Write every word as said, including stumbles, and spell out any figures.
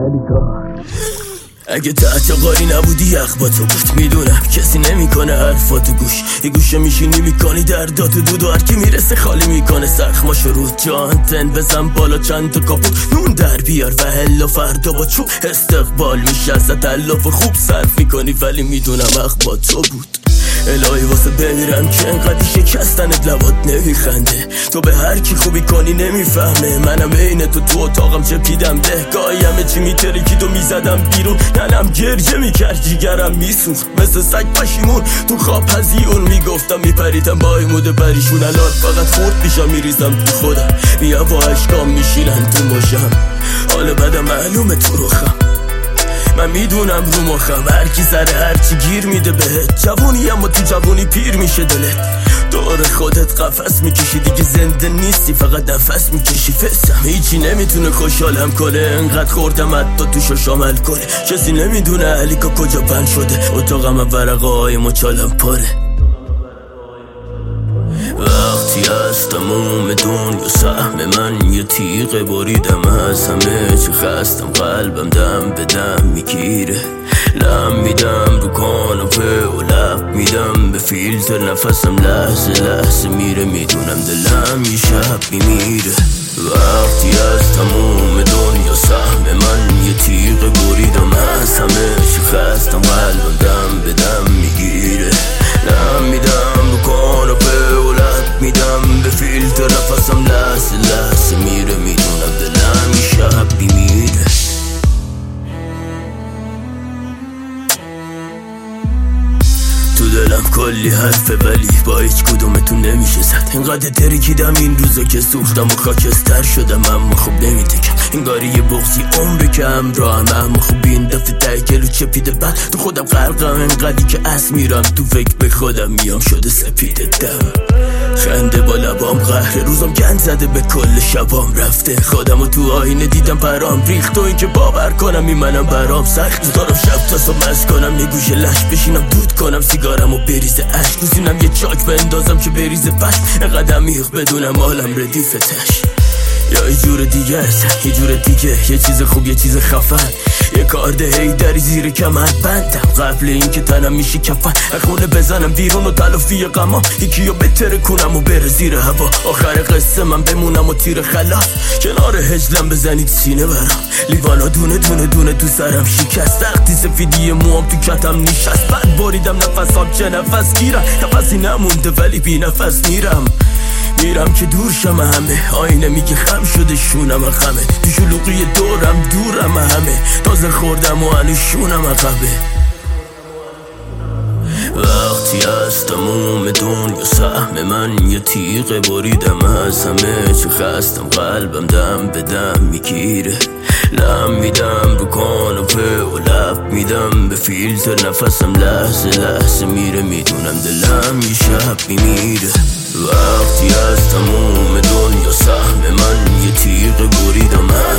علی کار. اگه تحت قاری نبودی یخ با تو بود، میدونم کسی نمیکنه حرفاتو گوش، یه گوشه میشینی میکنی درداتو دود و هرکی میرسه خالی میکنه سخماشو رو جان تن بزن بالا چند تا کاپوت نون در بیار و هلا فردا با چوب استقبال میشه ازت الاف خوب صرف میکنی ولی میدونم حق با تو بود. الهی واسه بمیرم که انقدی شکستنت لبات نمیخنده، تو به هر کی خوبی کنی نمیفهمه، منم عین تو تو اتاقم چپیدم دهگاهی همه چی میترکی تو میزدم بیرون، ننم گریه میکرد جیگرم میسوخت مثل سگ پشیمون تو خواب هزیون، میگفتم میپریدم با ایموده پریشون، الان فقط خورد میشم میریزم تو خودم میام و عشقام میشینن تو مشم، حالا بعدم معلومه تو روخم، من میدونم رو مخم هر کی سر هر چی گیر میده بهت، جوونی اما تو جوونی پیر میشه دلت، دور خودت قفس میکشی دیگه زنده نیستی فقط نفس میکشی، فسم هیچی نمیتونه خوشحالم کنه، انقدر خوردم حتی توشو شامل کنه، کسی نمیدونه علیکا کجا بند شده، اتاقم ورقه های مچالم پاره. وقتی از تموم دنیا سهم من یه تیغ بریدم از همه چی خستم، قلبم دم به دم میگیره، لم میدم رو کاناپه و لب میدم به فیلتر، نفسم لحظه لحظه میره، میدونم دلم یه شب میمیره. وقتی از تموم دنیا سهم من یه تیغ بریدم از همه چی خستم، قلبم دم به دم میگیره، لم میدم رو کاناپه و لب میدم به فیلتر، نفسم لحظه لحظه میره، میدونم دلم یه شب میمیره. تو دلم کلی حرفه ولی با هیچ کدومتون نمیشه زد، اینقدر ترکیدم این روزا که سوختم و خاکستر شدم اما خوب نمیتکم، انگاری یه بغضی عمره که همراهم، اما خوب این دفعه ته گلو چپیده بعد تو خودم غرقم، انقدری که اس میرم تو فکر به خودم میام شده سپیده دم، خنده با لبام قهر روزم گند زده به کل شبام رفته، خودمو تو آینه دیدم برام ریخت و این که باور کنم این منم برام سخت، دارم شب تا صبح مست کنم یه گوشه لش بشینم دود کنم سیگارم و بریزه عشق، روزینم یه چاک بندازم که بریزه پشت، اینقدر میخ بدونم حالم ردیف تش، یا یه جور دیگه هستن یه جور دیگه، یه چیز خوب یه چیز خفن، یه کارده هیدری زیر کمر بندم قبل این که تنم میشه کفن، خونه بزنم بیرون و تلافی غمام یکی رو بتره کنم و بره زیر هوا، آخر قصه من بمونم و تیر خلاص کنار هجلم بزنید سینه برام، لیوانا دونه دونه دونه تو سرم شکست، وقتی سفیدی موام تو کتم نشست، بعد بریدم نفسام چه نفس گیرم، نفسی نمونده ولی بی نفس میرم میرم که دور شم همه، آینه میگه خم شده شونم خمه، تو شلوغی دورم دورم همه، تازه خوردم و هنو شونم عقبه. وقتی از تموم دنیا سهم من یه تیغ بریدم از همه چی خستم، قلبم دم به دم میگیره، لم میدم رو کاناپه و لب میدم به فیلتر، نفسم لحظه لحظه میره، میدونم دلم یه شب میمیره. وقتی از تموم دنیا سهم من یه تیغ بریدم